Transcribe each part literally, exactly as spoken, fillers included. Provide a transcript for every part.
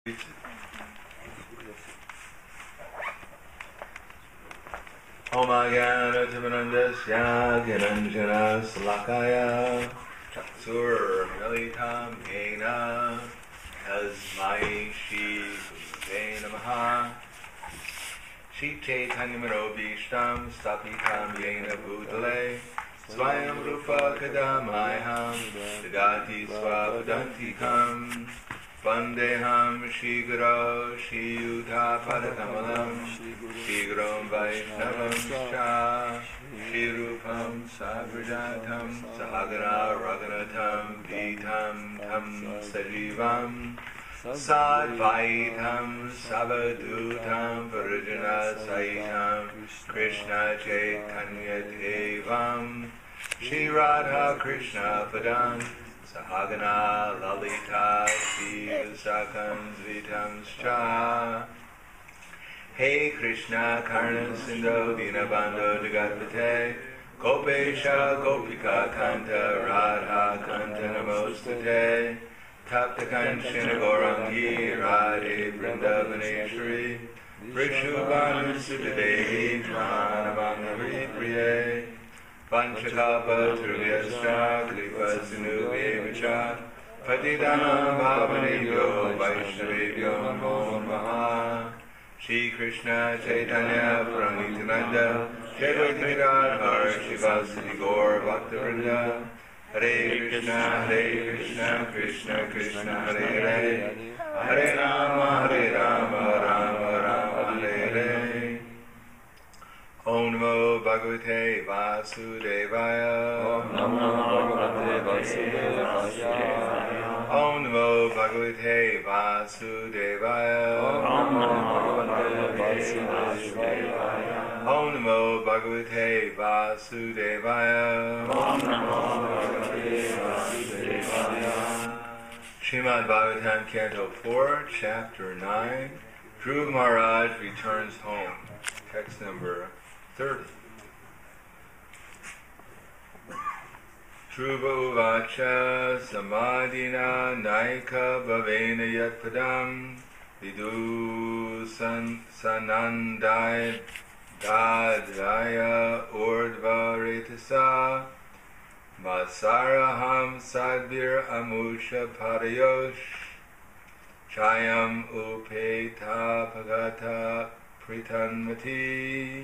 Om Agana Timanandasya Gananjana Salakaya Chaksur Militam Yena Tasmai Shri Gurave Namaha Shri Chaitanya Manobhishtam Stapitam Yena Bhutale Swayam Rupa Kadamayam Dagati Swapadantikam Vandeham Shri Guru Shri Yuta Padakamalam Shri Guru Vaishnavam Shah Shri Rupam Sagrajatam Sahagara Raghunatam Vitam Tam Sajivam Sadvaitam Savadutam Varajana Saitam Krishna Chaitanya Devam Shri Radha Krishna Padam Sahagana Lalita Shri Sakam Vitam Scha Hey Krishna Karna Sindho Dinabandho Jagatpate Gopesha Gopika Kanta Radha Kanta Namostate Tapta Kanchana Gaurangi Radhe Vrindavaneshwari Vrishubhanu Sutadehi Pranamanga Priye Panchakapa Truyascha Kripa Sinubhevacha Patidanam Bhavanebhyo Vaishnavebhyo Namo Namaha Shri Krishna Chaitanya Pranitananda Chaitanya Radhar Shivasati Gaur Bhaktavrinda Hare Krishna Hare Krishna Krishna Krishna Hare Hare Hare Rama Hare Rama Rama Rama Hare Hare Om Namo Bhagavate Vasudevaya Om Namo Bhagavate Vasudevaya Om Namo Bhagavate Vasudevaya Om Namo Bhagavate Vasudevaya Om Namo Bhagavate Vasudevaya Om Namo Bhagavate Vasudevaya Srimad Bhagavatam Canto four, Chapter nine Dhruva Maharaj returns home. Text number thirty. Dhruva uvacha samadhina naika bhavena yatpadam vidu san sanandai dadaya urdva retasa masaraham sadvir amusha padayosh chayam upeta pagata pritanmati.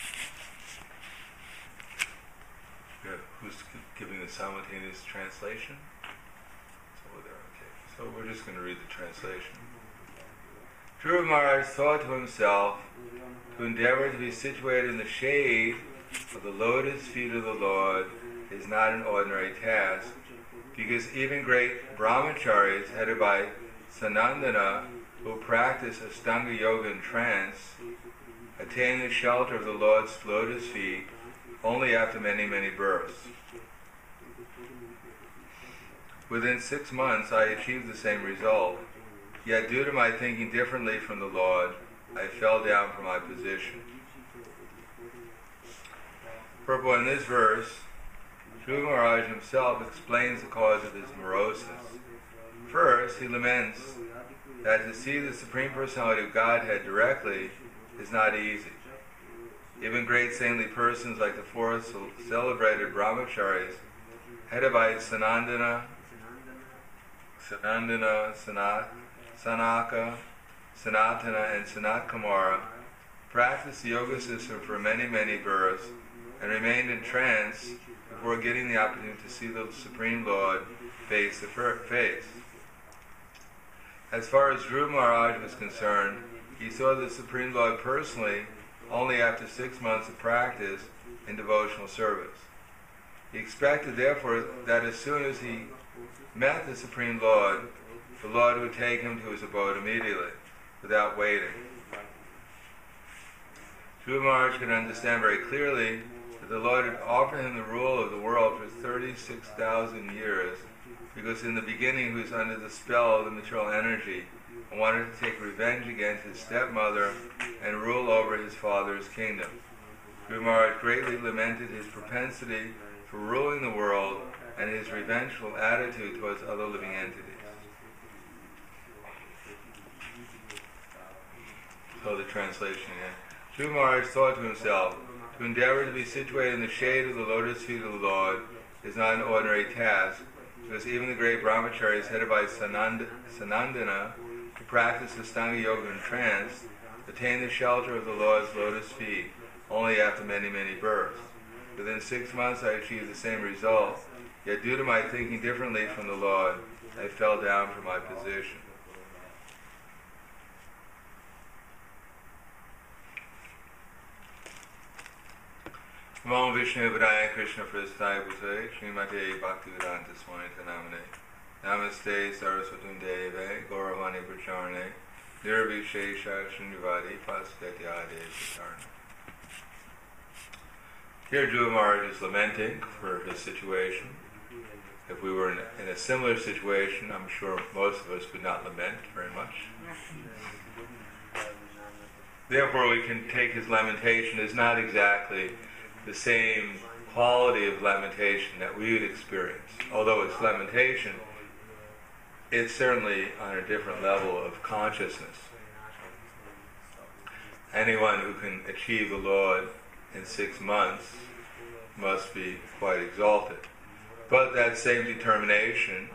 Who's giving the simultaneous translation? So there, okay. So we're just going to read the translation. Dhruva Maharaj thought to himself, to endeavor to be situated in the shade of the lotus feet of the Lord is not an ordinary task, because even great brahmacharis headed by Sanandana, who practice Astanga Yoga in trance, attain the shelter of the Lord's lotus feet only after many, many births. Within six months I achieved the same result, yet due to my thinking differently from the Lord, I fell down from my position. Purport in this verse, Dhruva Maharaj himself explains the cause of his moroseness. First, he laments that to see the Supreme Personality of Godhead directly is not easy. Even great saintly persons like the four celebrated brahmacharis, headed by Sanandana, Sanandana, Sanat, Sanaka, Sanatana, and Sanat Kumara, practiced the yoga system for many, many births and remained in trance before getting the opportunity to see the Supreme Lord face to face. As far as Dhruva Maharaj was concerned, he saw the Supreme Lord personally only after six months of practice in devotional service. He expected, therefore, that as soon as he met the Supreme Lord, the Lord would take him to his abode immediately, without waiting. Dhruva Maharaj could understand very clearly that the Lord had offered him the rule of the world for thirty-six thousand years, because in the beginning he was under the spell of the material energy and wanted to take revenge against his stepmother and rule over his father's kingdom. Dhruva Maharaj greatly lamented his propensity for ruling the world and his revengeful attitude towards other living entities. So the translation here. Dhruva Maharaj thought to himself, to endeavor to be situated in the shade of the lotus feet of the Lord is not an ordinary task, because even the great brahmacharis headed by Sanand- Sanandana, who practice Astanga Yoga in trance, attain the shelter of the Lord's lotus feet only after many, many births. Within six months I achieved the same result, yet due to my thinking differently from the Lord, I fell down from my position. Namo Vishnu Padaya Krishna Prasthaya Bhutale Srimate Bhaktivedanta Swami Namane Namaste Saraswatam Deve Gauravani Pracharne Nirvishesha Srinivadi Paskatyade Pracharne. Here Dhruva Maharaj is lamenting for his situation. If we were in a, in a similar situation, I'm sure most of us would not lament very much. Therefore we can take his lamentation as not exactly the same quality of lamentation that we would experience. Although it's lamentation, it's certainly on a different level of consciousness. Anyone who can achieve the Lord in six months must be quite exalted. But that same determination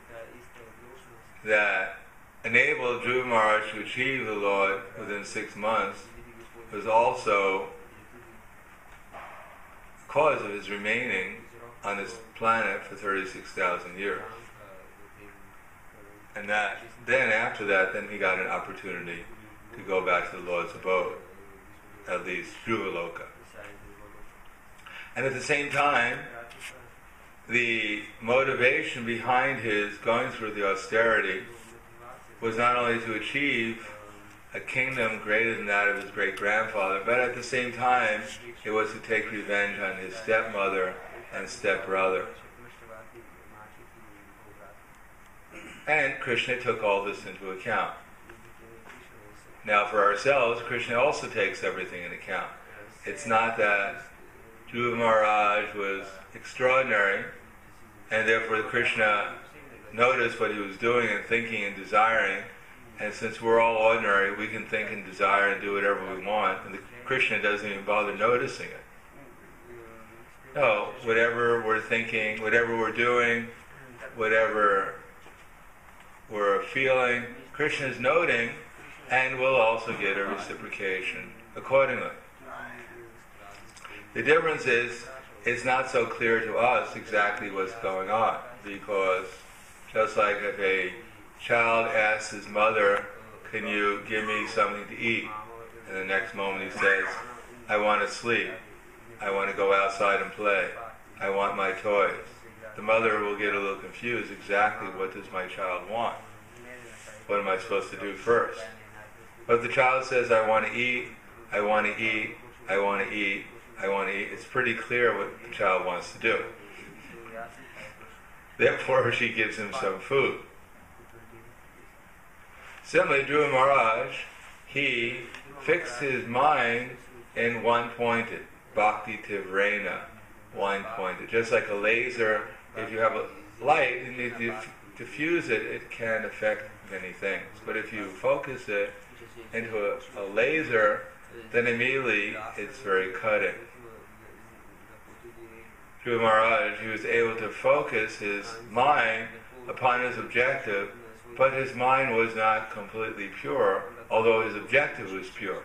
that enabled Dhruva Maharaj to achieve the Lord within six months was also cause of his remaining on this planet for thirty-six thousand years. And that, then after that, then he got an opportunity to go back to the Lord's abode, at least Dhruvaloka. And at the same time, the motivation behind his going through the austerity was not only to achieve a kingdom greater than that of his great-grandfather, but at the same time, it was to take revenge on his stepmother and stepbrother. And Krishna took all this into account. Now for ourselves, Krishna also takes everything into account. It's not that Dhruva Maharaj was extraordinary, and therefore Krishna noticed what he was doing and thinking and desiring, and since we're all ordinary, we can think and desire and do whatever we want, and the Krishna doesn't even bother noticing it. No, whatever we're thinking, whatever we're doing, whatever we're feeling, Krishna is noting, and will also get a reciprocation accordingly. The difference is, it's not so clear to us exactly what's going on, because just like if a child asks his mother, can you give me something to eat? And the next moment he says, I want to sleep. I want to go outside and play. I want my toys. The mother will get a little confused. Exactly what does my child want? What am I supposed to do first? But if the child says, I want to eat, I want to eat, I want to eat, I want to eat, it's pretty clear what the child wants to do. Therefore, she gives him some food. Similarly, Dhruva Maharaj, he fixed his mind in one-pointed, bhakti tivrena, one-pointed. Just like a laser, if you have a light and if you diffuse it, it can affect many things. But if you focus it into a, a laser, then immediately it's very cutting. Dhruva Maharaj, he was able to focus his mind upon his objective, but his mind was not completely pure, although his objective was pure.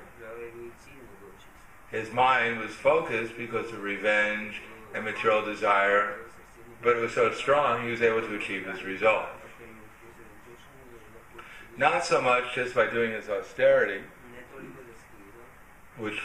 His mind was focused because of revenge and material desire, but it was so strong he was able to achieve his result. Not so much just by doing his austerity, which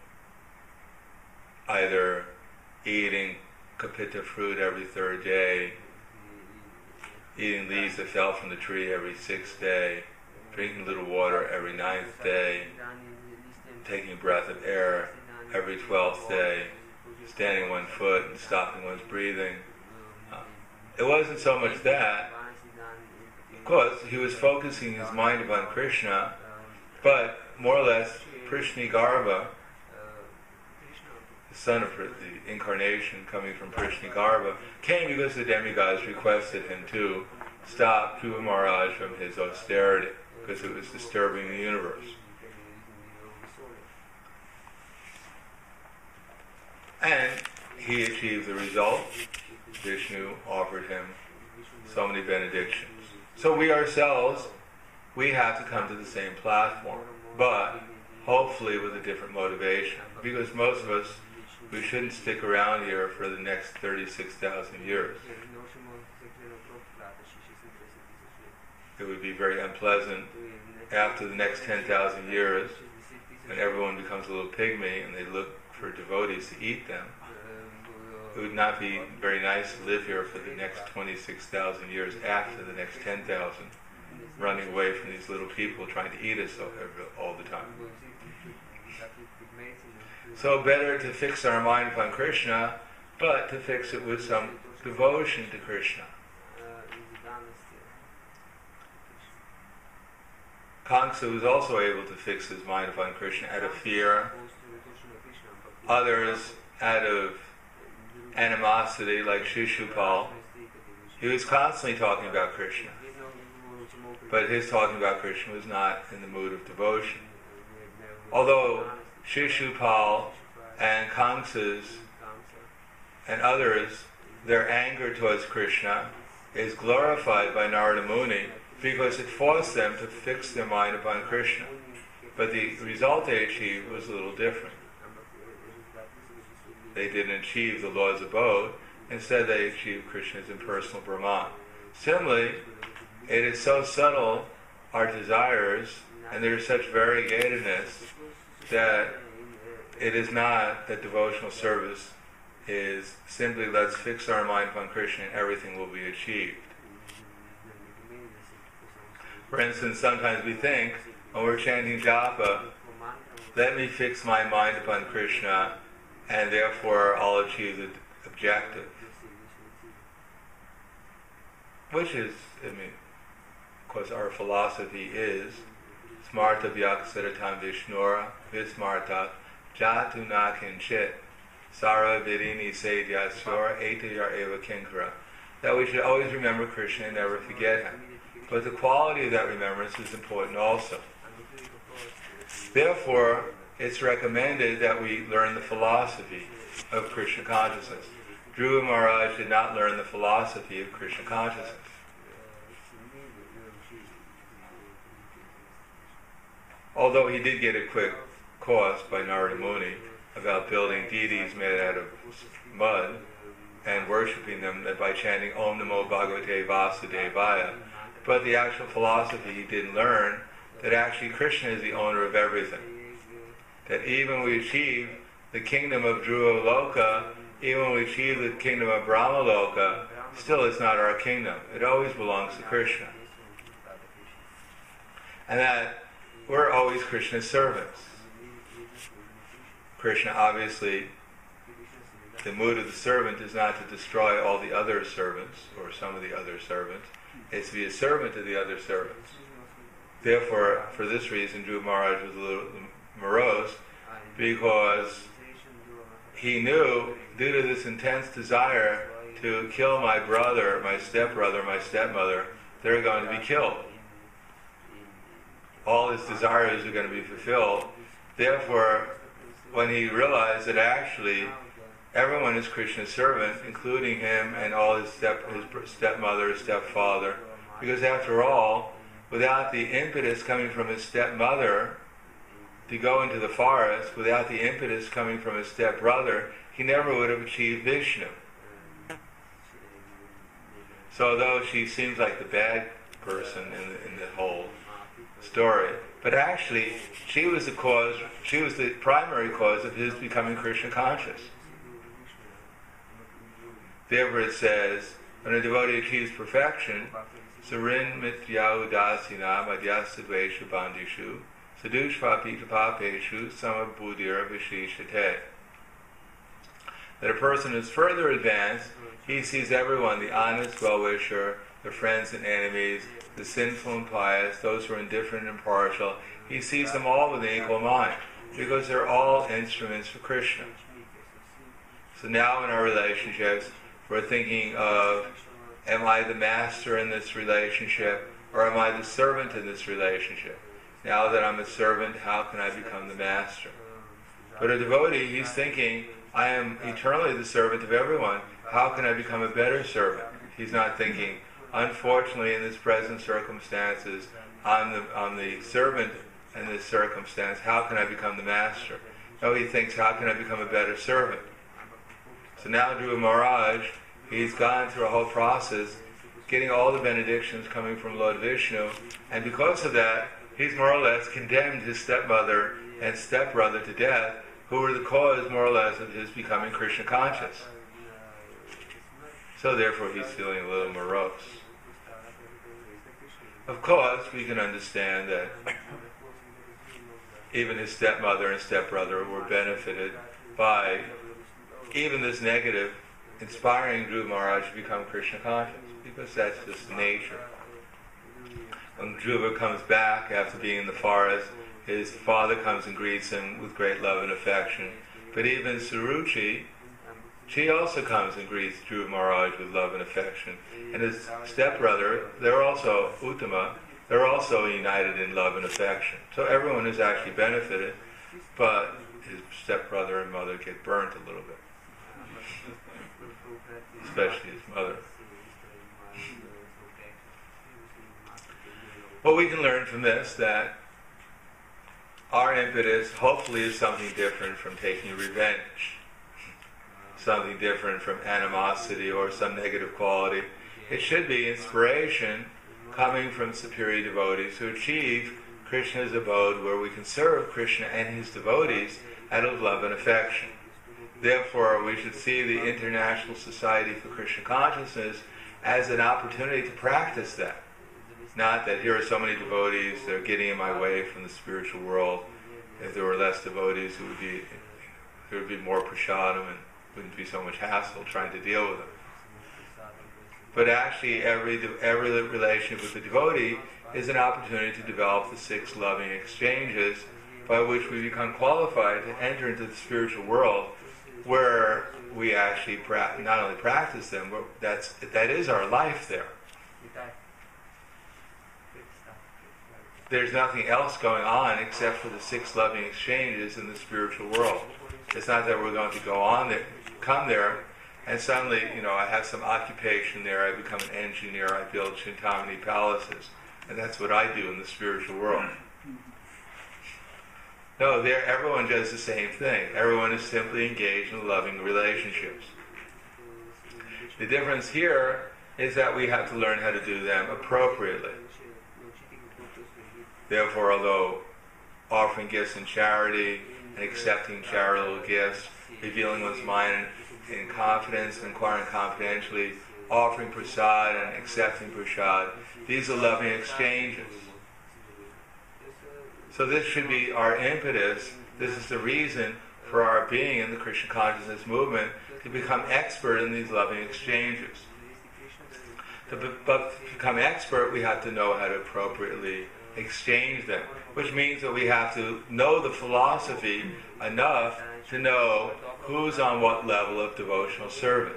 either eating kapita fruit every third day, eating leaves that fell from the tree every sixth day, drinking a little water every ninth day, taking a breath of air every twelfth day, standing one foot and stopping one's breathing. Uh, it wasn't so much that. Of course, he was focusing his mind upon Krishna, but more or less, Prishnigarbha, the son of the incarnation coming from Prishnigarbha, came because the demigods requested him to stop Dhruva Maharaj from his austerity, because it was disturbing the universe. And he achieved the result. Vishnu offered him so many benedictions. So we ourselves, we have to come to the same platform, but hopefully with a different motivation. Because most of us, we shouldn't stick around here for the next thirty-six thousand years. It would be very unpleasant after the next ten thousand years, when everyone becomes a little pygmy and they look for devotees to eat them. It would not be very nice to live here for the next twenty-six thousand years after the next ten thousand, running away from these little people trying to eat us all, all the time. So better to fix our mind upon Krishna, but to fix it with some devotion to Krishna. Kamsa was also able to fix his mind upon Krishna out of fear, others out of animosity, like Shishupal. He was constantly talking about Krishna, but his talking about Krishna was not in the mood of devotion. Although Shishupal and Kamsa's and others, their anger towards Krishna is glorified by Narada Muni because it forced them to fix their mind upon Krishna. But the result they achieved was a little different. They didn't achieve the Lord's abode, instead they achieved Krishna's impersonal Brahman. Similarly, it is so subtle, our desires, and there is such variegatedness, that it is not that devotional service is simply let's fix our mind upon Krishna and everything will be achieved. For instance, sometimes we think, when we're chanting japa, let me fix my mind upon Krishna and therefore I'll achieve the objective. Which is, I mean, of course our philosophy is smarta vyaksaratam vishnura vismarta jatu na kinchit sara virini sedyasyora etayar eva kinkara. That we should always remember Krishna and never forget him. But the quality of that remembrance is important also. Therefore, it's recommended that we learn the philosophy of Krishna consciousness. Dhruva Maharaj did not learn the philosophy of Krishna consciousness. Although he did get a quick course by Narada Muni about building deities made out of mud and worshipping them by chanting Om Namo Bhagavate Vasudevaya. But the actual philosophy he didn't learn, that actually Krishna is the owner of everything. That even when we achieve the kingdom of Dhruva Loka, even when we achieve the kingdom of Brahma Loka, still it's not our kingdom. It always belongs to Krishna. And that we're always Krishna's servants. Krishna, obviously, the mood of the servant is not to destroy all the other servants, or some of the other servants. It's to be a servant to the other servants. Therefore, for this reason, Dhruva Maharaj was a little morose, because he knew, due to this intense desire to kill my brother, my stepbrother, my stepmother, they're going to be killed. All his desires are going to be fulfilled. Therefore, when he realized that actually everyone is Krishna's servant, including him and all his step, his stepmother, his stepfather, because after all, without the impetus coming from his stepmother to go into the forest, without the impetus coming from his stepbrother, he never would have achieved Vishnu. So although she seems like the bad person in the, in the whole story, but actually she was the cause, she was the primary cause of his becoming Krishna conscious. Therefore it says, when a devotee achieves perfection, Sarin mityau dasina madhyasadveshu bandishu sadushvapita papeshu samabuddhira vishishate. That a person is further advanced, he sees everyone, the honest well-wisher, the friends and enemies, the sinful and pious, those who are indifferent and partial, he sees them all with an equal mind, because they're all instruments for Krishna. So now in our relationships, we're thinking of, am I the master in this relationship, or am I the servant in this relationship? Now that I'm a servant, how can I become the master? But a devotee, he's thinking, I am eternally the servant of everyone. How can I become a better servant? He's not thinking, unfortunately, in this present circumstances, I'm the, I'm the servant in this circumstance. How can I become the master? No, he thinks, how can I become a better servant? So now Dhruva Maharaj, he's gone through a whole process, getting all the benedictions coming from Lord Vishnu, and because of that, he's more or less condemned his stepmother and stepbrother to death, who were the cause, more or less, of his becoming Krishna conscious. So therefore he's feeling a little morose. Of course, we can understand that even his stepmother and stepbrother were benefited by even this negative, inspiring Dhruva Maharaj to become Krishna conscious, because that's just nature. When Dhruva comes back after being in the forest, his father comes and greets him with great love and affection. But even Suruchi, she also comes and greets Dhruva Maharaj with love and affection. And his stepbrother, they're also, Uttama, they're also united in love and affection. So everyone is actually benefited, but his stepbrother and mother get burnt a little bit. Especially his mother. What we can learn from this, that our impetus hopefully is something different from taking revenge, something different from animosity or some negative quality. It should be inspiration coming from superior devotees who achieve Krishna's abode, where we can serve Krishna and his devotees out of love and affection. Therefore, we should see the International Society for Krishna Consciousness as an opportunity to practice that. Not that here are so many devotees that are getting in my way from the spiritual world. If there were less devotees, it would be, there would be more prasadam and wouldn't be so much hassle trying to deal with them. But actually, every every relationship with the devotee is an opportunity to develop the six loving exchanges by which we become qualified to enter into the spiritual world, where we actually pra- not only practice them, but that's that is our life there. There's nothing else going on except for the six loving exchanges in the spiritual world. It's not that we're going to go on there, come there, and suddenly, you know, I have some occupation there, I become an engineer, I build Chintamani palaces, and that's what I do in the spiritual world. No, there, everyone does the same thing. Everyone is simply engaged in loving relationships. The difference here is that we have to learn how to do them appropriately. Therefore, although offering gifts in charity and accepting charitable gifts, revealing one's mind in, in confidence and inquiring confidentially, offering prasad and accepting prasad, these are loving exchanges. So this should be our impetus. This is the reason for our being in the Krishna consciousness movement, to become expert in these loving exchanges. To be, but to become expert, we have to know how to appropriately exchange them, which means that we have to know the philosophy enough to know who's on what level of devotional service.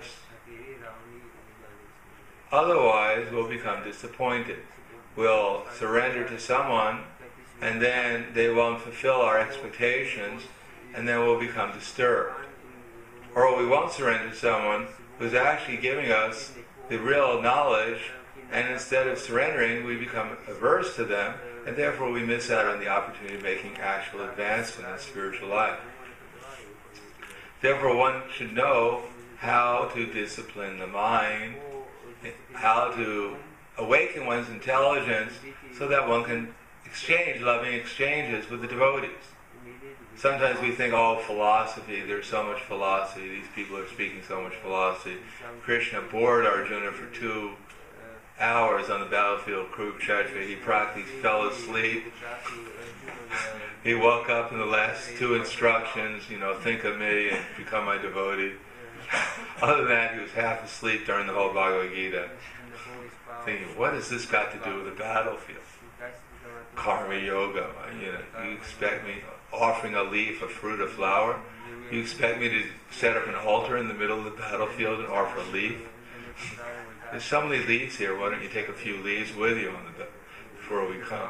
Otherwise, we'll become disappointed. We'll surrender to someone, and then they won't fulfill our expectations, and then we'll become disturbed. Or we won't surrender to someone who's actually giving us the real knowledge, and instead of surrendering, we become averse to them, and therefore we miss out on the opportunity of making actual advancement in spiritual life. Therefore, one should know how to discipline the mind, how to awaken one's intelligence, so that one can exchange loving exchanges with the devotees. Sometimes we think, oh, philosophy, there's so much philosophy, these people are speaking so much philosophy. Krishna bored Arjuna for two hours on the battlefield of Kurukshetra. He practically fell asleep. He woke up in the last two instructions, you know, think of me and become my devotee. Other than that, he was half asleep during the whole Bhagavad Gita, thinking, what has this got to do with the battlefield? Karma yoga, you know, you expect me offering a leaf, a fruit, a flower? You expect me to set up an altar in the middle of the battlefield and offer a leaf? There's so many leaves here, why don't you take a few leaves with you on the before we come?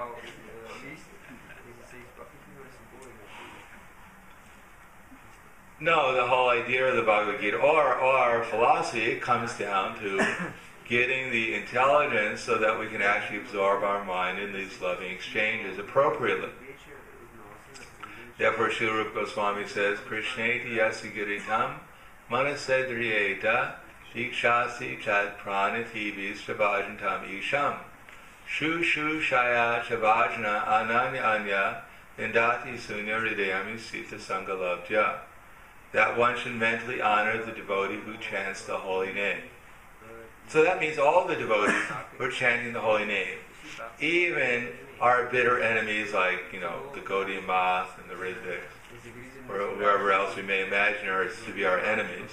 No, the whole idea of the Bhagavad Gita, or our philosophy, it comes down to getting the intelligence so that we can actually absorb our mind in these loving exchanges appropriately. Therefore, Srila Rupa Goswami says, Krishneti yasi giritam manasedriyeta dikshasi chat pranativis shabhajantam isham shu shu shaya shabhajana ananya anya indati sunya hridayami sita sangalabhya. That one should mentally honor the devotee who chants the holy name. So that means all the devotees who are chanting the holy name, even our bitter enemies like, you know, the Gaudiya Math and the Ritviks, or whoever else we may imagine are to be our enemies,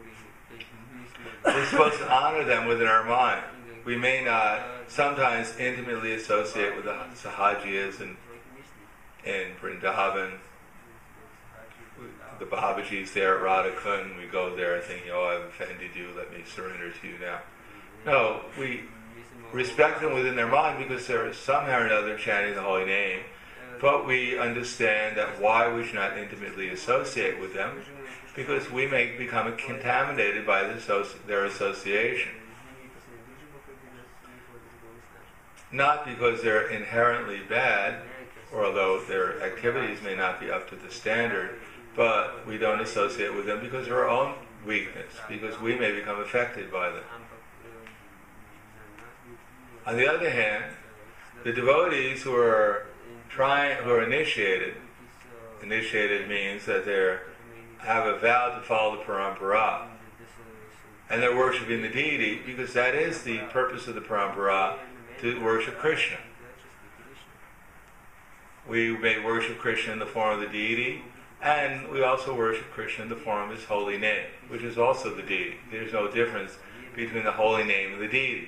we're supposed to honor them within our mind. We may not sometimes intimately associate with the Sahajiyas and in Vrindavan, the Babajis there at Radhakund. We go there thinking, oh, I've offended you, let me surrender to you now. No, we respect them within their mind because they're somehow or another chanting the holy name, but we understand that why we should not intimately associate with them, because we may become contaminated by the associ- their association. Not because they're inherently bad, or although their activities may not be up to the standard, but we don't associate with them because of our own weakness, because we may become affected by them. On the other hand, the devotees who are trying, who are initiated, initiated means that they have a vow to follow the parampara, and they're worshiping the deity because that is the purpose of the parampara, to worship Krishna. We may worship Krishna in the form of the deity, and we also worship Krishna in the form of his holy name, which is also the deity. There's no difference between the holy name and the deity.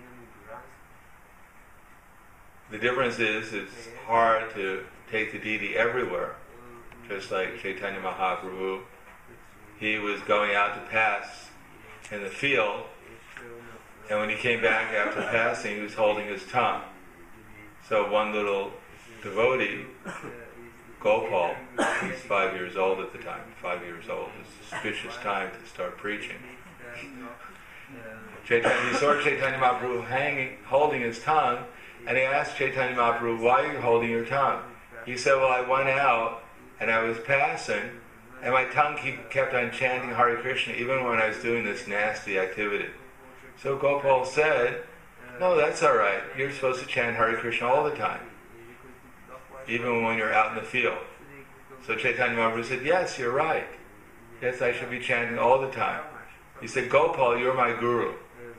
The difference is it's hard to take the deity everywhere. Just like Chaitanya Mahaprabhu, he was going out to pass in the field, and when he came back after passing, he was holding his tongue. So one little devotee, Gopal, he's five years old at the time. Five years old is a suspicious time to start preaching. Chaitanya, he saw Chaitanya Mahaprabhu hanging, holding his tongue, and he asked Chaitanya Mahaprabhu, why are you holding your tongue? He said, well, I went out and I was passing, and my tongue keep, kept on chanting Hare Krishna even when I was doing this nasty activity. So Gopal said, no, that's all right. You're supposed to chant Hare Krishna all the time, even when you're out in the field. So Chaitanya Mahaprabhu said, yes, you're right. Yes, I should be chanting all the time. He said, Gopal, you're my guru.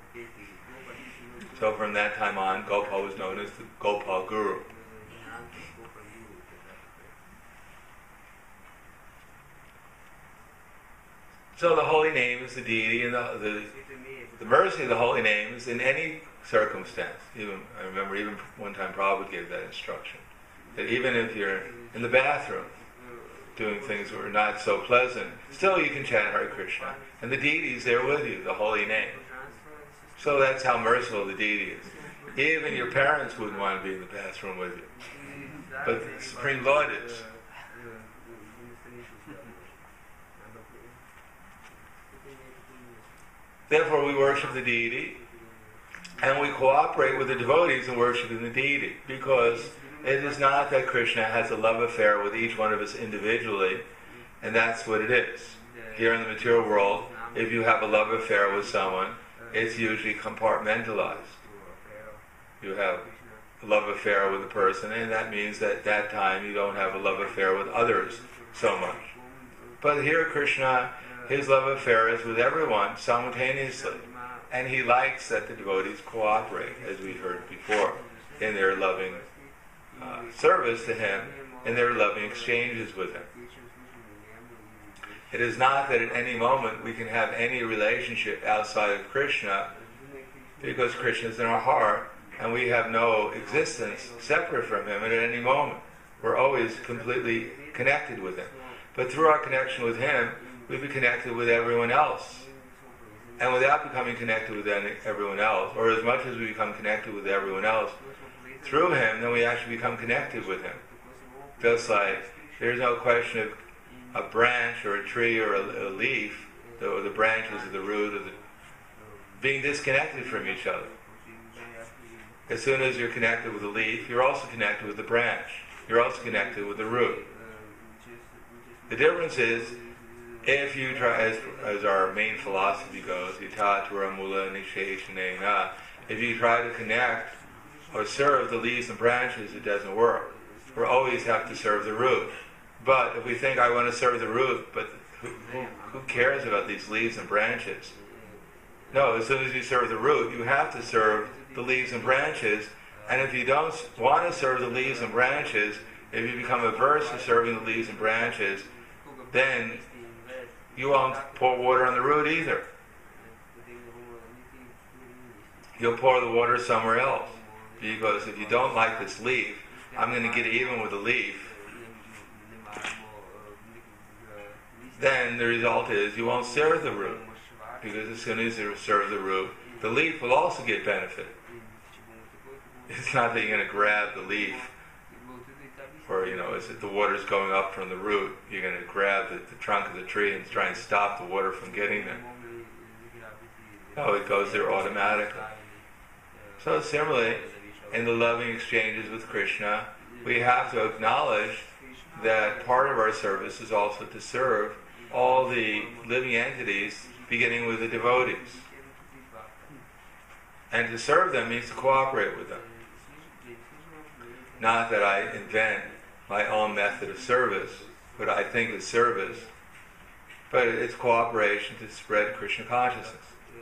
So from that time on, Gopal was known as the Gopal Guru. So the holy name is the deity, and the, the, the mercy of the holy name is in any circumstance. Even I remember even one time Prabhupada gave that instruction, that even if you're in the bathroom doing things that are not so pleasant, still you can chant Hare Krishna, and the deity is there with you, the holy name. So that's how merciful the deity is. Even your parents wouldn't want to be in the bathroom with you, but the Supreme Lord is. Therefore we worship the deity, and we cooperate with the devotees in worshiping the deity, because it is not that Krishna has a love affair with each one of us individually, and that's what it is. Here in the material world, if you have a love affair with someone, it's usually compartmentalized. You have a love affair with a person, and that means that at that time you don't have a love affair with others so much. But here Krishna, his love affair is with everyone simultaneously, and he likes that the devotees cooperate, as we heard before, in their loving uh, service to him, in their loving exchanges with him. It is not that at any moment we can have any relationship outside of Krishna, because Krishna is in our heart, and we have no existence separate from him at any moment. We're always completely connected with him. But through our connection with him, we be connected with everyone else. And without becoming connected with any, everyone else, or as much as we become connected with everyone else, through him, then we actually become connected with him. Just like there's no question of a branch or a tree or a, a leaf, the, or the branches of the root, of the, being disconnected from each other. As soon as you're connected with the leaf, you're also connected with the branch. You're also connected with the root. The difference is, if you try, as, as our main philosophy goes, itatura mula nisheshanena, if you try to connect or serve the leaves and branches, it doesn't work. We always have to serve the root. But if we think, I want to serve the root, but who, who, who cares about these leaves and branches? No, as soon as you serve the root, you have to serve the leaves and branches. And if you don't want to serve the leaves and branches, if you become averse to serving the leaves and branches, then you won't pour water on the root either. You'll pour the water somewhere else. Because if you don't like this leaf, I'm going to get even with the leaf. Then the result is you won't serve the root. Because as soon as you serve the root, the leaf will also get benefit. It's not that you're going to grab the leaf, or, you know, as the water's going up from the root, you're going to grab the, the trunk of the tree and try and stop the water from getting there. No, it goes there automatically. So similarly, in the loving exchanges with Krishna, we have to acknowledge that part of our service is also to serve all the living entities, beginning with the devotees. And to serve them means to cooperate with them. Not that I invent my own method of service, what I think is service, but it's cooperation to spread Krishna consciousness.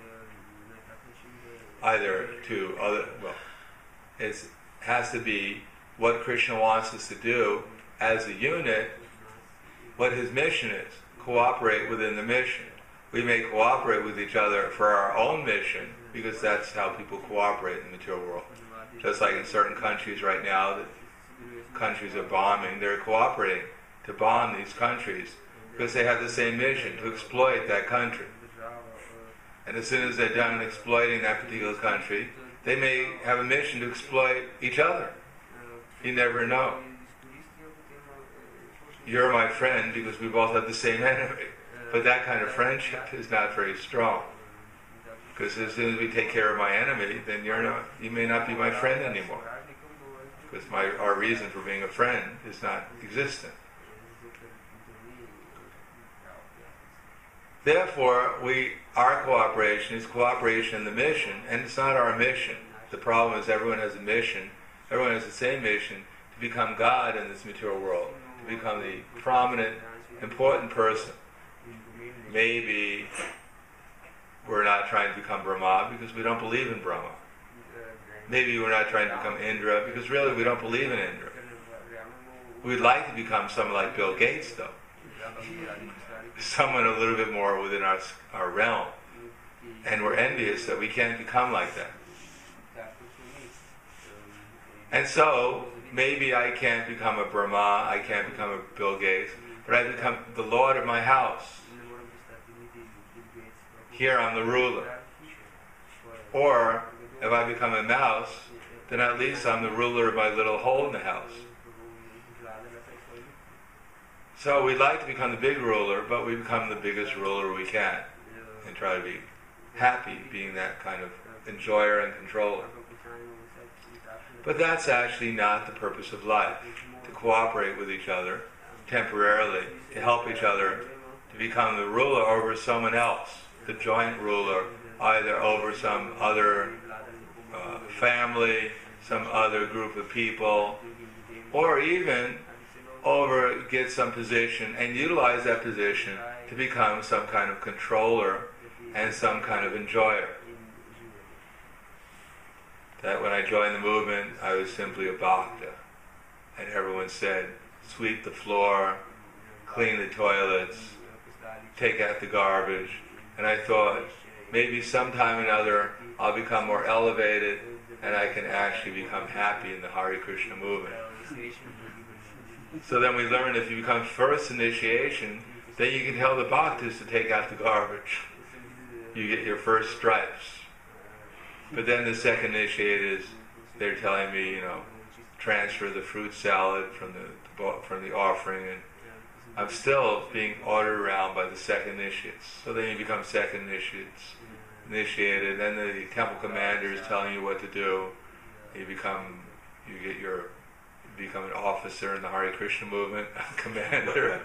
Either to other, well, it has to be what Krishna wants us to do as a unit, what his mission is, cooperate within the mission. We may cooperate with each other for our own mission, because that's how people cooperate in the material world. Just like in certain countries right now, that countries are bombing, they're cooperating to bomb these countries because they have the same mission, to exploit that country. And as soon as they're done exploiting that particular country, they may have a mission to exploit each other. You never know. You're my friend because we both have the same enemy. But that kind of friendship is not very strong. Because as soon as we take care of my enemy, then you're not, you may not be my friend anymore. Because my, our reason for being a friend is not existent. Therefore, we, our cooperation is cooperation in the mission, and it's not our mission. The problem is everyone has a mission, everyone has the same mission, to become God in this material world, to become the prominent, important person. Maybe we're not trying to become Brahma because we don't believe in Brahma. Maybe we're not trying to become Indra because really we don't believe in Indra. We'd like to become someone like Bill Gates, though. Someone a little bit more within our, our realm. And we're envious that we can't become like that. And so, maybe I can't become a Brahma, I can't become a Bill Gates, but I become the Lord of my house. Here I'm the ruler. Or, if I become a mouse, then at least I'm the ruler of my little hole in the house. So we'd like to become the big ruler, but we become the biggest ruler we can. And try to be happy being that kind of enjoyer and controller. But that's actually not the purpose of life. To cooperate with each other temporarily, to help each other to become the ruler over someone else, the joint ruler, either over some other uh, family, some other group of people, or even over get some position and utilize that position to become some kind of controller and some kind of enjoyer. That when I joined the movement, I was simply a bhakta. And everyone said, sweep the floor, clean the toilets, take out the garbage. And I thought, maybe sometime or another I'll become more elevated and I can actually become happy in the Hare Krishna movement. So then we learned if you become first initiation, then you can tell the bhaktas to take out the garbage. You get your first stripes. But then the second initiate is, they're telling me, you know, transfer the fruit salad from the from the offering and I'm still being ordered around by the second initiates. So then you become second initiates, initiated, then the temple commander is telling you what to do. You become, you get your, you become an officer in the Hare Krishna movement, commander.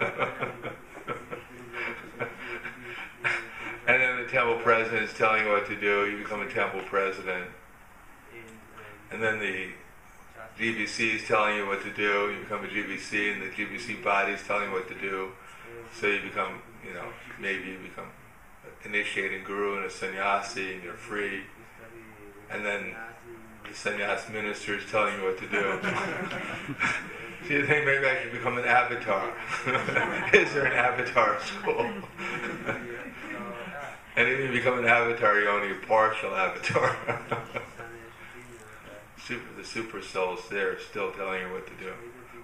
And then the temple president is telling you what to do. You become a temple president. And then the G B C is telling you what to do. You become a G B C, and the G B C body is telling you what to do. So you become, you know, maybe you become an initiating guru and a sannyasi, and you're free. And then the sannyas minister is telling you what to do. So you think maybe I should become an avatar? Is there an avatar school? And if you become an avatar, you're only a partial avatar. Super, the super soul's there, still telling you what to do.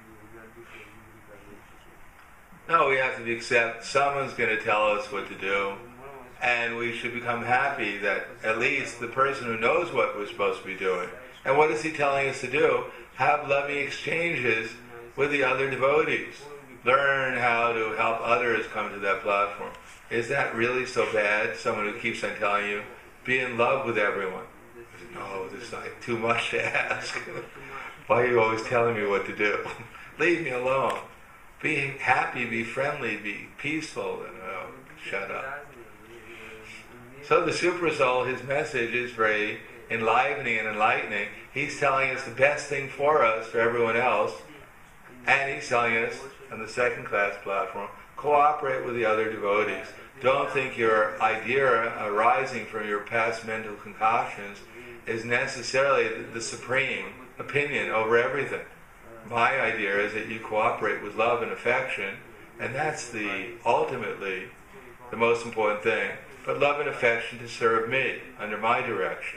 No, we have to accept someone's going to tell us what to do, and we should become happy that at least the person who knows what we're supposed to be doing. And what is he telling us to do? Have loving exchanges with the other devotees. Learn how to help others come to that platform. Is that really so bad? Someone who keeps on telling you, be in love with everyone. No, this is like too much to ask. Why are you always telling me what to do? Leave me alone. Be happy, be friendly, be peaceful. And, oh, shut up. So the Super Soul, his message is very enlivening and enlightening. He's telling us the best thing for us, for everyone else. And he's telling us, on the second class platform, cooperate with the other devotees. Don't think your idea arising from your past mental concoctions is necessarily the supreme opinion over everything. My idea is that you cooperate with love and affection, and that's the ultimately the most important thing. But love and affection to serve me, under my direction.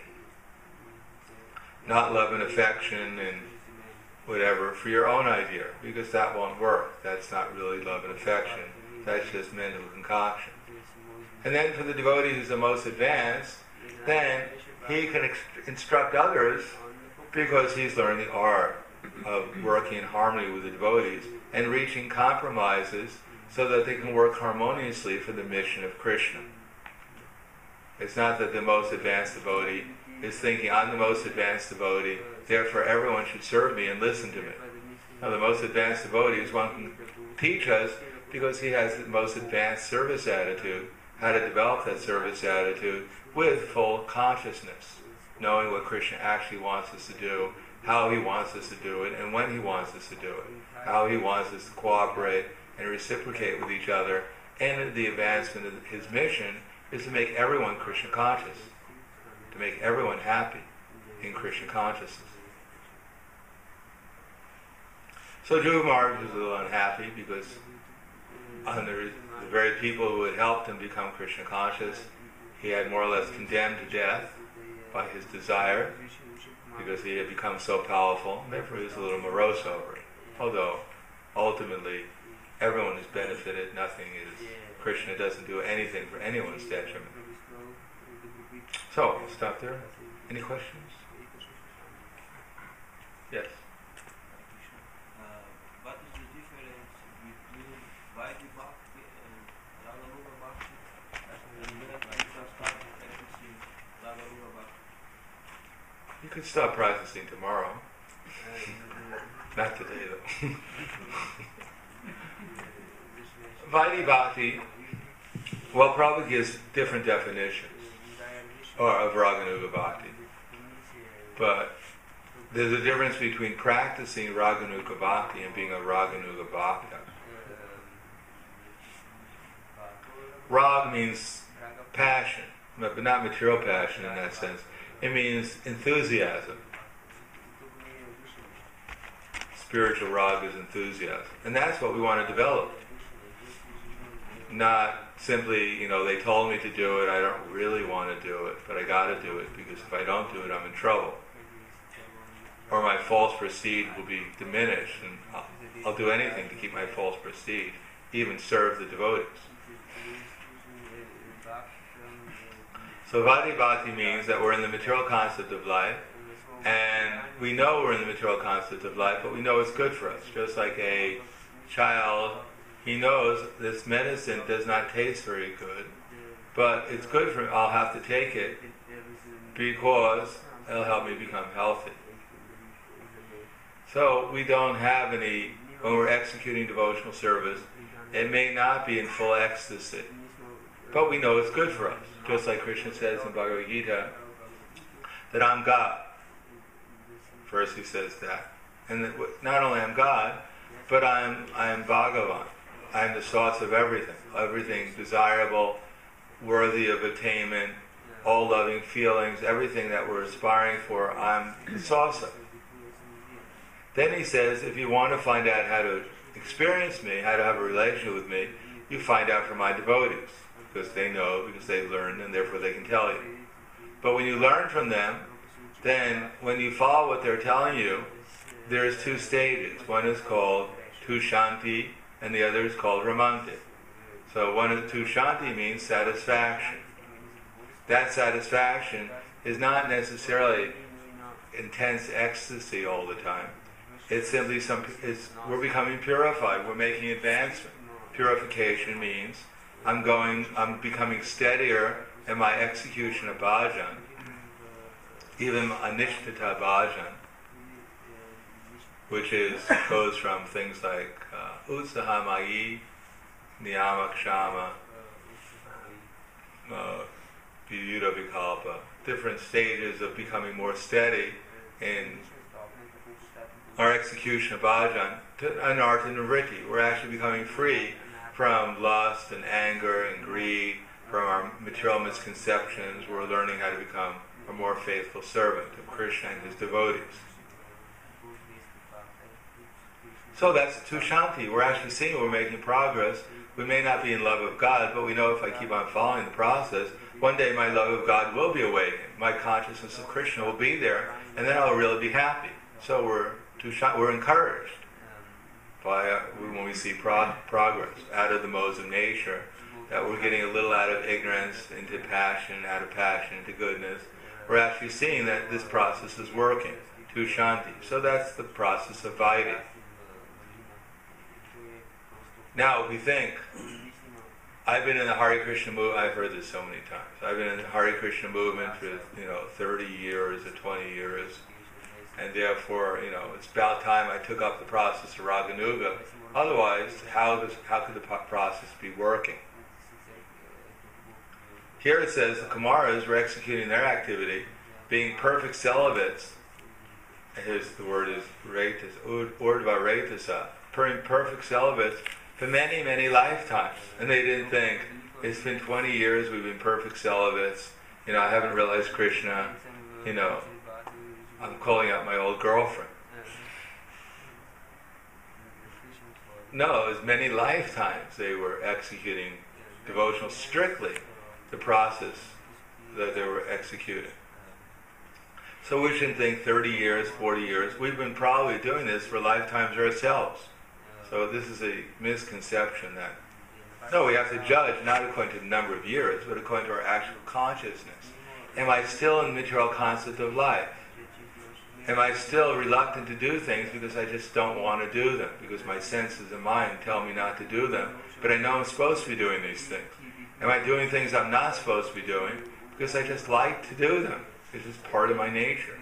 Not love and affection and whatever for your own idea, because that won't work. That's not really love and affection. That's just mental concoction. And then for the devotee who's the most advanced, then he can ex- instruct others because he's learned the art of working in harmony with the devotees and reaching compromises so that they can work harmoniously for the mission of Krishna. It's not that the most advanced devotee is thinking, I'm the most advanced devotee, therefore everyone should serve me and listen to me. No, the most advanced devotee is one who can teach us because he has the most advanced service attitude, how to develop that service attitude with full consciousness, knowing what Krishna actually wants us to do, how he wants us to do it, and when he wants us to do it, how he wants us to cooperate and reciprocate with each other. And the advancement of his mission is to make everyone Krishna conscious, to make everyone happy in Krishna consciousness. So Dhruva Maharaj was a little unhappy because under the very people who had helped him become Krishna conscious, he had more or less condemned to death by his desire because he had become so powerful. Therefore he was a little morose over it. Although ultimately everyone is benefited, nothing is, Krishna doesn't do anything for anyone's detriment. So, I'll stop there. Any questions? Yes? Uh, what is the difference between Vaidhi Bhakti and Raganuga Bhakti? And when I can start practicing Raganuga Bhakti? You could start practicing tomorrow. Not today, though. Vaidhi Bhakti, well, probably gives different definitions or of Raganuga Bhakti. But there's a difference between practicing Raganuga Bhakti and being a Raganuga Bhakta. Rag means passion, but not material passion in that sense. It means enthusiasm. Spiritual rag is enthusiasm. And that's what we want to develop. Not simply, you know, they told me to do it, I don't really want to do it, but I got to do it because if I don't do it, I'm in trouble. Or my false prestige will be diminished, and I'll, I'll do anything to keep my false prestige, even serve the devotees. So Vaidhi Bhakti means that we're in the material concept of life, and we know we're in the material concept of life, but we know it's good for us. Just like a child he knows this medicine does not taste very good, but it's good for me. I'll have to take it because it'll help me become healthy. So we don't have any, when we're executing devotional service, it may not be in full ecstasy, but we know it's good for us. Just like Krishna says in Bhagavad Gita, that I'm God. First he says that. And that not only I'm God, but I'm I'm Bhagavan. I'm the source of everything. Everything desirable, worthy of attainment, all loving feelings, everything that we're aspiring for, I'm the source of. Then he says, if you want to find out how to experience me, how to have a relationship with me, you find out from my devotees. Because they know, because they've learned, and therefore they can tell you. But when you learn from them, then when you follow what they're telling you, there's two stages. One is called Tushanti, and the other is called Ramanti. So one of the Tushanti means satisfaction. That satisfaction is not necessarily intense ecstasy all the time. It's simply some. It's, we're becoming purified. We're making advancement. Purification means I'm going. I'm becoming steadier in my execution of bhajan, even anishtata bhajan, which is goes from things like uh, utsahamayi, niyamak shama, uh, viyuddha vikalpa, different stages of becoming more steady in our execution of bhajan, an art and vritti. We're actually becoming free from lust and anger and greed, from our material misconceptions. We're learning how to become a more faithful servant of Krishna and his devotees. So that's Tushanti. We're actually seeing we're making progress. We may not be in love of God, but we know if I keep on following the process, one day my love of God will be awakened. My consciousness of Krishna will be there, and then I'll really be happy. So we're Tushanti, we're encouraged by uh, when we see pro- progress out of the modes of nature, that we're getting a little out of ignorance into passion, out of passion into goodness. We're actually seeing that this process is working. Tushanti. So that's the process of Vaidhi. Now we think, I've been in the Hare Krishna movement, I've heard this so many times, I've been in the Hare Krishna movement for, you know, thirty years or twenty years, and therefore, you know, it's about time I took up the process of Raganuga. Otherwise, how does how could the process be working? Here it says the Kumaras were executing their activity, being perfect celibates. Here's the word is retas, urdhva retasa, perfect celibates for many, many lifetimes. And they didn't think, it's been twenty years we've been perfect celibates, you know, I haven't realized Krishna, you know, I'm calling out my old girlfriend. No, it was many lifetimes they were executing devotional, strictly the process that they were executing. So we shouldn't think thirty years, forty years. We've been probably doing this for lifetimes ourselves. So this is a misconception that, no, we have to judge not according to the number of years, but according to our actual consciousness. Am I still in the material concept of life? Am I still reluctant to do things because I just don't want to do them, because my senses and mind tell me not to do them, but I know I'm supposed to be doing these things? Am I doing things I'm not supposed to be doing because I just like to do them? It's just part of my nature.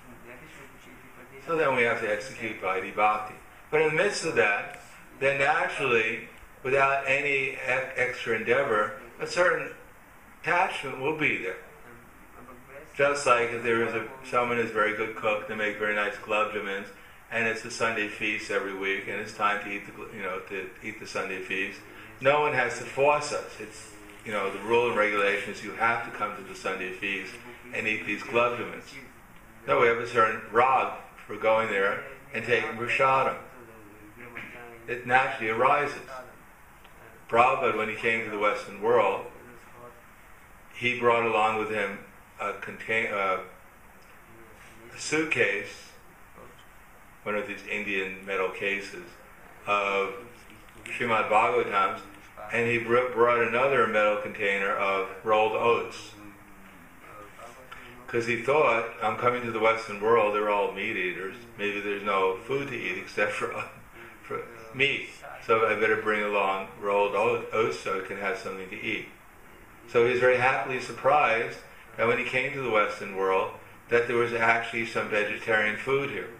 So then we have to execute Vaidhi Bhakti. But in the midst of that, then naturally, without any e- extra endeavor, a certain attachment will be there. Just like if there is a, someone who's a very good cook, they make very nice gulab jamuns, and it's a Sunday feast every week, and it's time to eat the, you know, to eat the Sunday feast. No one has to force us. It's, you know, the rule and regulation is you have to come to the Sunday feast and eat these gulab jamuns. No, we have a certain rag for going there and taking prasadam. It naturally arises. Prabhupada, when he came to the Western world, he brought along with him a, contain, uh, a suitcase, one of these Indian metal cases, of Srimad Bhagavatams, and he br- brought another metal container of rolled oats. Because he thought, I'm coming to the Western world, they're all meat eaters, maybe there's no food to eat except for, for meat. So I better bring along rolled oats so I can have something to eat. So he's very happily surprised that when he came to the Western world, that there was actually some vegetarian food here.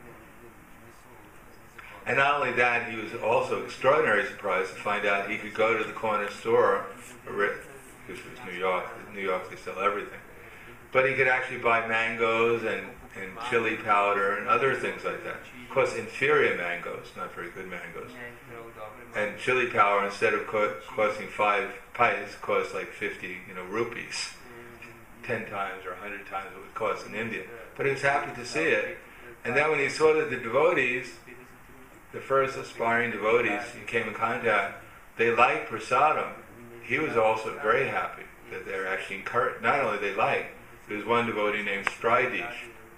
And not only that, he was also extraordinarily surprised to find out he could go to the corner store, because it was New York, in New York they sell everything, but he could actually buy mangoes and, and chili powder and other things like that. Of course, inferior mangoes, not very good mangoes. And chili powder, instead of co- costing five pies, cost like fifty, you know, rupees. Ten times or a hundred times what it would cost in India. But he was happy to see it. And then when he saw that the devotees, the first aspiring devotees he came in contact, they liked prasadam, he was also very happy that they're actually encouraged. Not only they liked, there was one devotee named Stridish.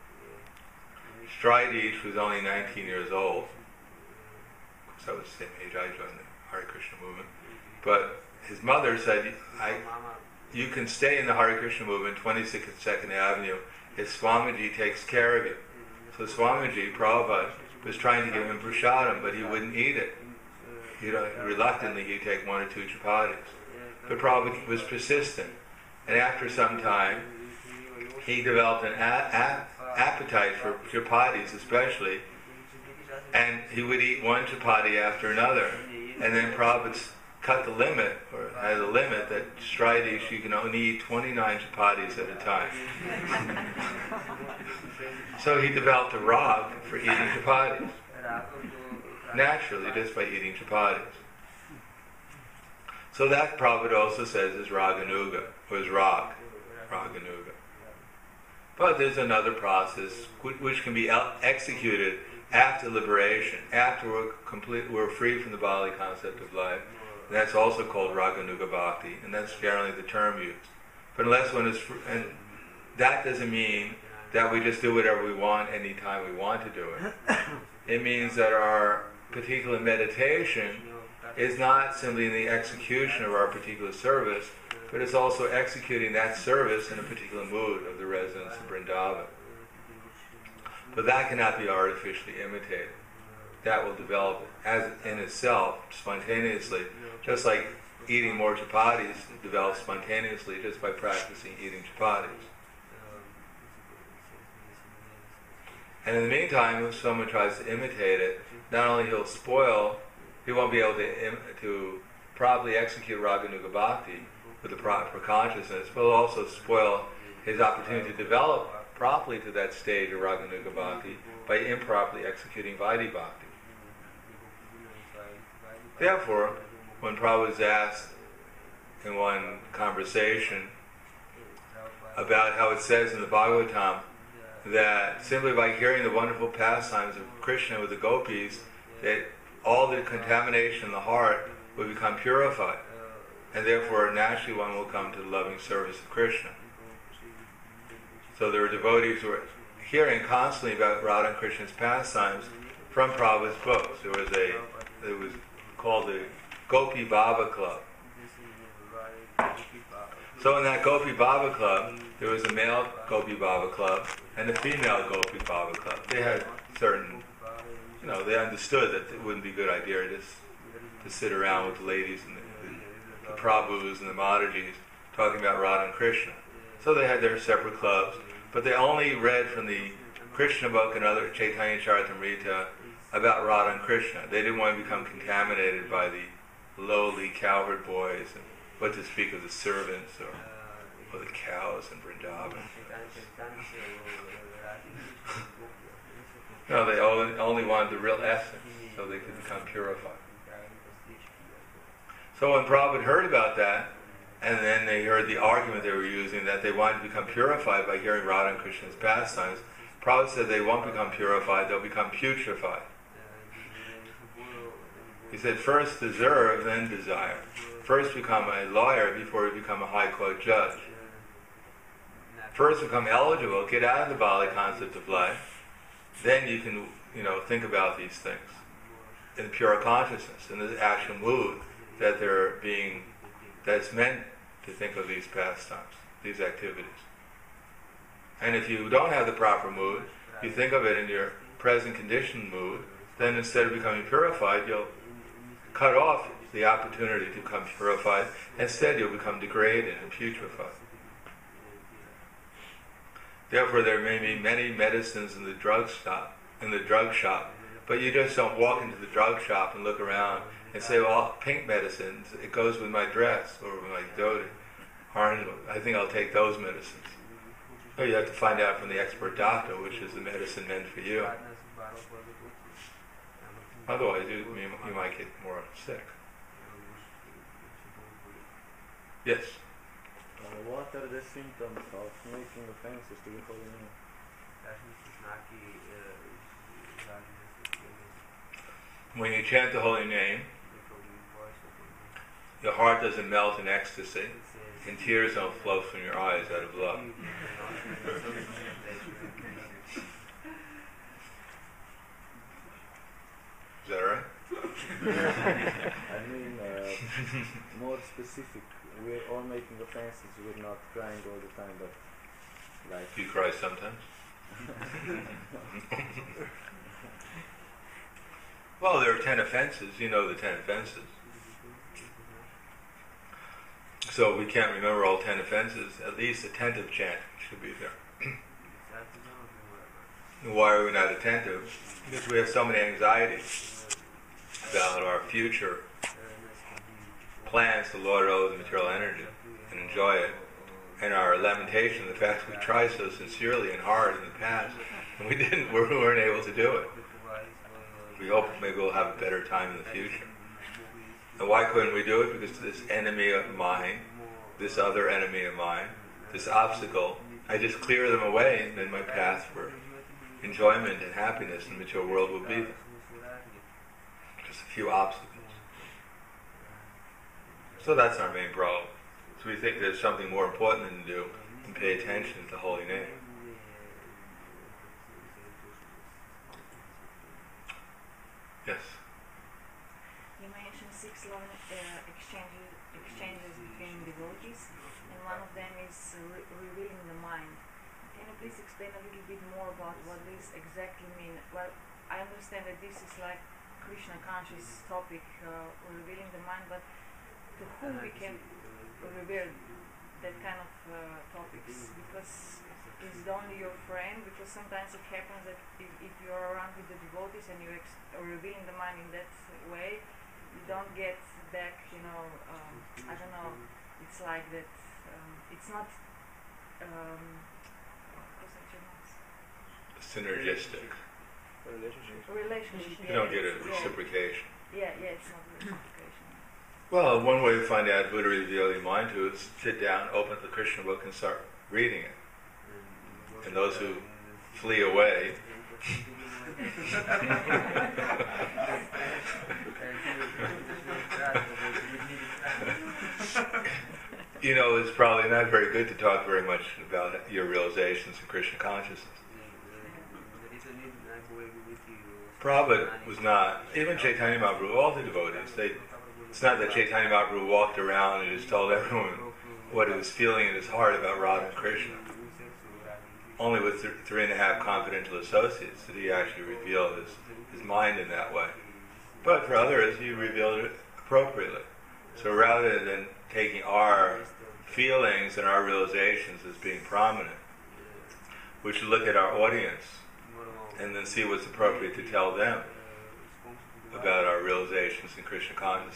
Stridish was only nineteen years old. Of course, I was the same age I joined the Hare Krishna movement. But his mother said, I, you can stay in the Hare Krishna movement, twenty-second Avenue, if Swamiji takes care of you. So Swamiji, Prabhupada, was trying to give him prasadam, but he wouldn't eat it. You know, reluctantly he'd take one or two chapatis. But Prabhupada was persistent. And after some time, he developed an a- a- appetite for chapatis especially, and he would eat one chapati after another. And then Prabhupada cut the limit, or had a limit that Stridish, you can only eat twenty-nine chapatis at a time. So he developed a rag for eating chapatis. Naturally, just by eating chapatis. So that Prabhupada also says is Raganuga, or is Rag, Raganuga. But there's another process which, which can be el- executed after liberation, after we're complete, we're free from the bodily concept of life. And that's also called Raganuga Bhakti, and that's generally the term used. But unless one is, fr- and that doesn't mean that we just do whatever we want anytime we want to do it. It means that our particular meditation is not simply in the execution of our particular service, but it's also executing that service in a particular mood of the residents of Vrindavan. But that cannot be artificially imitated. That will develop as in itself, spontaneously, just like eating more chapatis develops spontaneously just by practicing eating chapatis. And in the meantime, if someone tries to imitate it, not only he'll spoil, he won't be able to im- to properly execute Raganuga Bhakti with the proper consciousness, but he'll also spoil his opportunity to develop properly to that stage of Raganuga Bhakti by improperly executing Vaidhi Bhakti. Therefore, when Prabhupada was asked in one conversation about how it says in the Bhagavatam that simply by hearing the wonderful pastimes of Krishna with the gopis, that all the contamination in the heart will become purified, and therefore naturally one will come to the loving service of Krishna. So there were devotees who were hearing constantly about Radha and Krishna's pastimes from Prabhupada's books. There was a, it was called the Gopi Baba Club. So in that Gopi Baba Club, there was a male Gopi Baba Club and a female Gopi Baba Club. They had certain, you know, they understood that it wouldn't be a good idea just to sit around with the ladies and the, the, the Prabhus and the Madhajis talking about Radha and Krishna. So they had their separate clubs, but they only read from the Krishna book and other Chaitanya Charitamrita about Radha and Krishna. They didn't want to become contaminated by the lowly cowherd boys, and what to speak of the servants or, or the cows in Vrindavan. No, they only, only wanted the real essence, so they could become purified. So when Prabhupada heard about that, and then they heard the argument they were using that they wanted to become purified by hearing Radha and Krishna's pastimes, Prabhupada said they won't become purified, they'll become putrefied. He said, first deserve, then desire. First become a lawyer before you become a high court judge. First become eligible, get out of the bodily concept of life, then you can, you know, think about these things in pure consciousness, in the actual mood that they're being, that's meant to think of these pastimes, these activities. And if you don't have the proper mood, you think of it in your present conditioned mood, then instead of becoming purified, you'll cut off the opportunity to become purified. Instead, you'll become degraded and putrefied. Therefore, there may be many medicines in the drug shop, in the drug shop, but you just don't walk into the drug shop and look around and say, well, pink medicines, it goes with my dress or with my dhoti. Orange, I think I'll take those medicines. So you have to find out from the expert doctor which is the medicine meant for you. Otherwise, you, you might get more sick. Yes? Uh, what are the symptoms of making offenses to the holy name? When you chant the holy name, your heart doesn't melt in ecstasy, and tears don't flow from your eyes out of love. Is that right? I mean, uh, more specific. We're all making offenses. We're not crying all the time, but like. Do you cry sometimes? Well, there are ten offenses. You know the ten offenses. So we can't remember all ten offenses. At least attentive chant should be there. Why are we not attentive? Because we have so many anxieties about our future plans to lord over the material energy and enjoy it. And our lamentation, the fact that we tried so sincerely and hard in the past, and we didn't, we weren't able to do it. We hope maybe we'll have a better time in the future. And why couldn't we do it? Because this enemy of mine, this other enemy of mine, this obstacle, I just clear them away, and then my path for enjoyment and happiness in the material world will be there. Just a few obstacles. So that's our main problem. So we think there's something more important than to do and pay attention to the holy name. Yes? You mentioned six love uh, exchanges, exchanges between devotees, and one of them is uh, re- revealing the mind. Can you please explain a little bit more about what this exactly means? Well, I understand that this is like Krishna conscious topic, uh, revealing the mind, but to whom we can reveal that kind of uh, topics? Because is it only your friend? Because sometimes it happens that if, if you're around with the devotees and you're ex- revealing the mind in that way, you don't get back, you know, um, I don't know, it's like that, um, it's not um, Synergistic. Relationship. relationship. You don't get a reciprocation. Yeah, yeah, it's not reciprocation. Well, one way to find out who to reveal your mind to is sit down, open the Krishna book, and start reading it. And those who flee away you know, it's probably not very good to talk very much about your realizations in Krishna consciousness. Prabhupada was not, even Chaitanya Mahaprabhu, all the devotees, they, it's not that Chaitanya Mahaprabhu walked around and just told everyone what he was feeling in his heart about Radha and Krishna. Only with th- three and a half confidential associates did he actually reveal his, his mind in that way. But for others, he revealed it appropriately. So rather than taking our feelings and our realizations as being prominent, we should look at our audience and then see what's appropriate to tell them about our realizations in Krishna consciousness.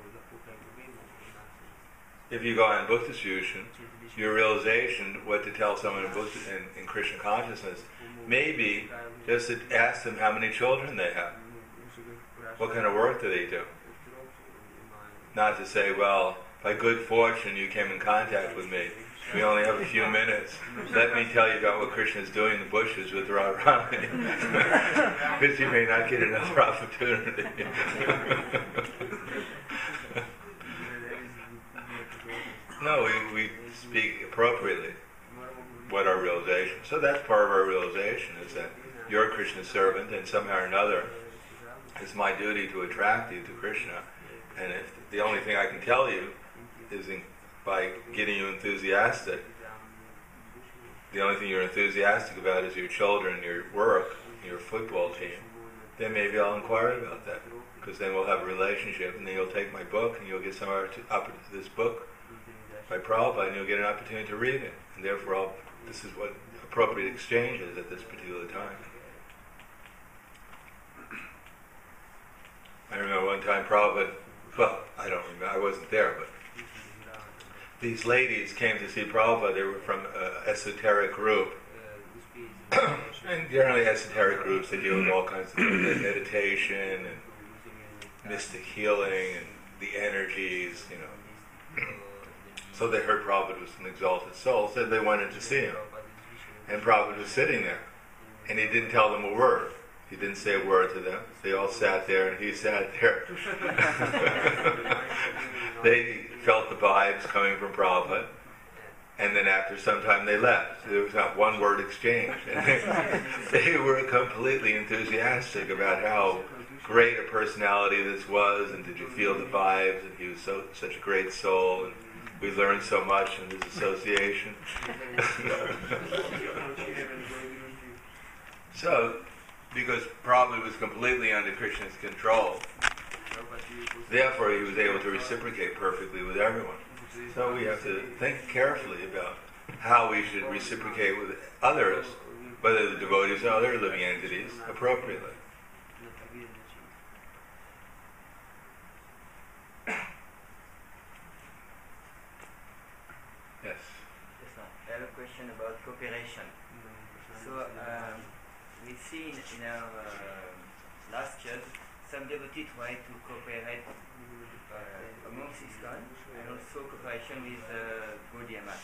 If you go on book distribution, your realization, what to tell someone in, book, in, in Krishna consciousness, maybe just to ask them how many children they have. What kind of work do they do? Not to say, well, by good fortune you came in contact with me. We only have a few minutes. Let me tell you about what Krishna is doing in the bushes with Radharani. Because you may not get another opportunity. No, we, we speak appropriately what our realization. So that's part of our realization, is that you're a Krishna servant, and somehow or another it's my duty to attract you to Krishna. And if the only thing I can tell you is in, by getting you enthusiastic, the only thing you're enthusiastic about is your children, your work, your football team, then maybe I'll inquire about that. because then we'll have a relationship, and then you'll take my book, and you'll get some art- up this book by Prabhupada, and you'll get an opportunity to read it. And therefore, I'll, this is what appropriate exchange is at this particular time. I remember one time Prabhupada, well, I don't remember, I wasn't there, but these ladies came to see Prabhupada. They were from an esoteric group. And generally esoteric groups, they deal with all kinds of things, meditation and mystic healing and the energies, you know. So they heard Prabhupada was an exalted soul, so they wanted to see him. And Prabhupada was sitting there, and he didn't tell them a word. He didn't say a word to them. They all sat there, and he sat there. They felt the vibes coming from Prabhupada, and then after some time they left. There was not one word exchange. And they, they were completely enthusiastic about how great a personality this was, and did you feel the vibes, and he was so such a great soul, and we learned so much in this association. So, because Prabhupada was completely under Krishna's control, therefore he was able to reciprocate perfectly with everyone. So we have to think carefully about how we should reciprocate with others, whether the devotees or other living entities, appropriately. Yes. Yes, sir. I have a question about cooperation. So, um, we see in, in our uh, last years, some devotees try to cooperate uh, amongst ISKCON and also cooperation with uh, Gaudiya Math.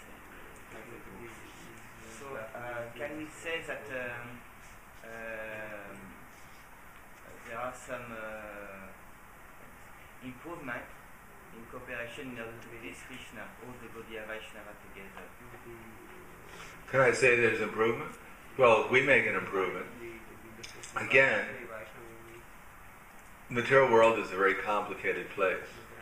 So, uh, can we say that um, um, there are some uh, improvement in cooperation in order to release Krishna, all the Gaudiya Vaishnava together? Can I say there's improvement? Well, we make an improvement. Again, the material world is a very complicated place.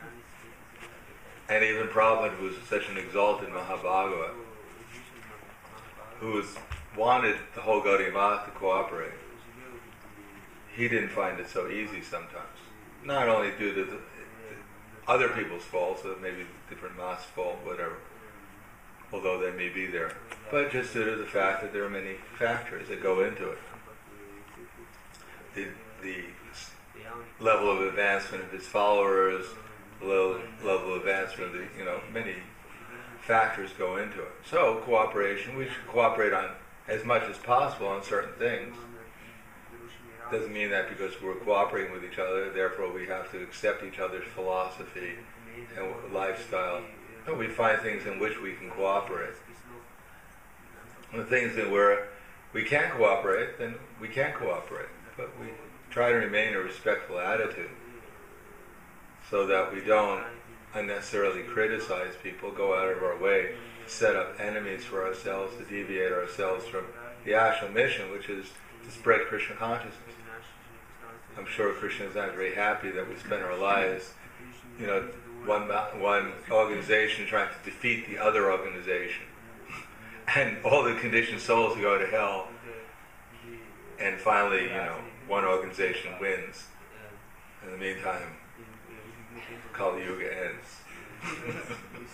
And even Prabhupada, who was such an exalted Mahabhagava, who was, wanted the whole Gaudiya Math to cooperate, he didn't find it so easy sometimes. Not only due to the, other people's faults, so maybe different Math's fault, whatever, although they may be there, but just due to the fact that there are many factors that go into it. The, the level of advancement of his followers, the level, level of advancement of the, you know, many factors go into it. So cooperation, we should cooperate on as much as possible on certain things. Doesn't mean that because we're cooperating with each other, therefore we have to accept each other's philosophy and lifestyle. No, we find things in which we can cooperate. The things that we're, we can't cooperate, then we can't cooperate. But we try to remain a respectful attitude so that we don't unnecessarily criticize people, go out of our way, set up enemies for ourselves, to deviate ourselves from the actual mission, which is to spread Krishna consciousness. I'm sure Krishna is not very happy that we spend our lives, you know, one one organization trying to defeat the other organization, and all the conditioned souls go to hell, and finally, you know, one organization wins. In the meantime, Kali Yuga ends.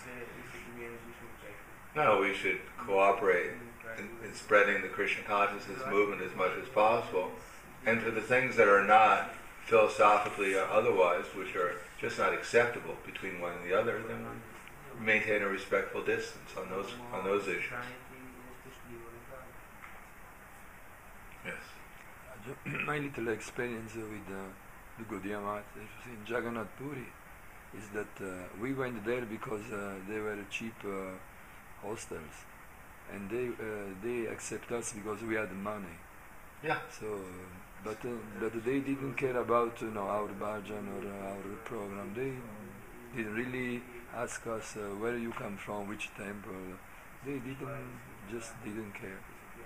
No, we should cooperate in, in spreading the Krishna consciousness movement as much as possible. And for the things that are not philosophically or otherwise, which are just not acceptable between one and the other, then we maintain a respectful distance on those on those issues. Yes. My little experience with uh, the Gaudiya Math in Jagannath Puri is that uh, we went there because uh, they were cheap uh, hostels, and they uh, they accept us because we had money. Yeah. So, but uh, but they didn't care about you know our bhajan or uh, our program. They didn't really ask us uh, where you come from, which temple. They didn't just didn't care.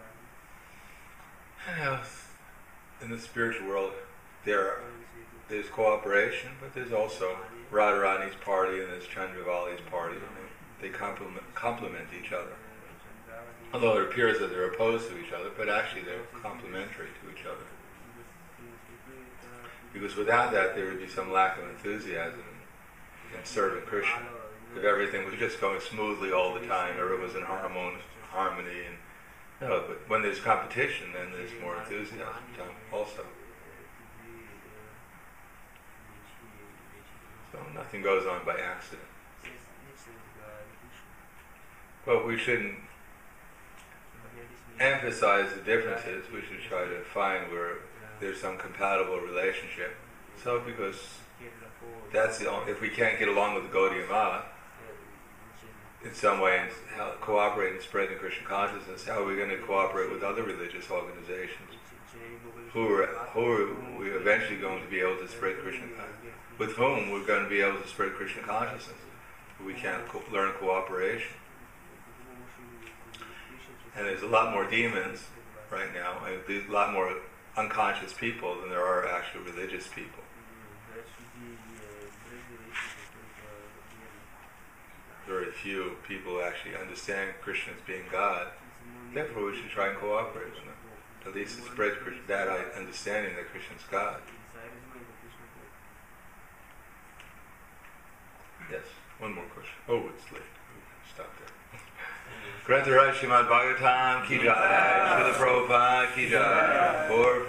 Yes. In the spiritual world, there there's cooperation, but there's also Radharani's party and there's Chandravali's party. And they, they complement complement each other. Although it appears that they're opposed to each other, but actually they're complementary to each other. Because without that, there would be some lack of enthusiasm in serving Krishna. If everything was just going smoothly all the time, everyone was in harmon- harmony, and no, but when there's competition, then there's more enthusiasm also. So nothing goes on by accident. But we shouldn't emphasize the differences. We should try to find where there's some compatible relationship. So because that's the only, if we can't get along with the Gaudiya Math in some way and how, cooperate in spreading Krishna consciousness, how are we going to cooperate with other religious organizations who are, who are we eventually going to be able to spread Krishna consciousness? With whom we're going to be able to spread Krishna consciousness? We can't co- learn cooperation. And there's a lot more demons right now, and there's a lot more unconscious people than there are actual religious people. Very few people actually understand Krishna as being God. Therefore, we should try and cooperate with them. At least to spread that understanding that Krishna's God. Yes, one more question. Oh, it's late. Stop there. Grantaraj Srimad Bhagavatam ki jai, Srila Prabhupada ki jai,